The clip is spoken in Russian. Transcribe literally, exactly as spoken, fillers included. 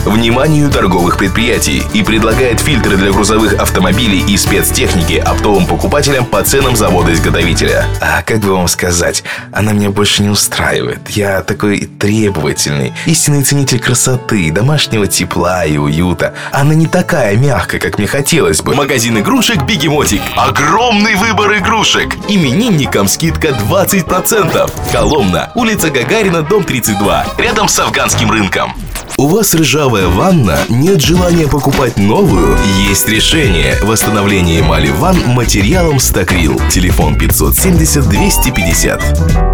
вниманию торговых предприятий и предлагает фильтры для грузовых автомобилей и спецтехники оптовым покупателям по ценам завода-изготовителя. А как бы вам сказать, она меня больше не устраивает. Я такой требовательный, истинный ценитель красоты, домашнего тепла и уюта. Она не такая мягкая, как мне хотелось бы. Магазин игрушек «Бегемотик». Огромный выбор игрушек. Именинникам скидка двадцать процентов. Коломна, улица Гагарина, дом тридцать два. Рядом с Афганским рынком. У вас ржавая ванна? Нет желания покупать новую? Есть решение. Восстановление эмали ванн материалом «Стакрил». Телефон пятьсот семьдесят двести пятьдесят.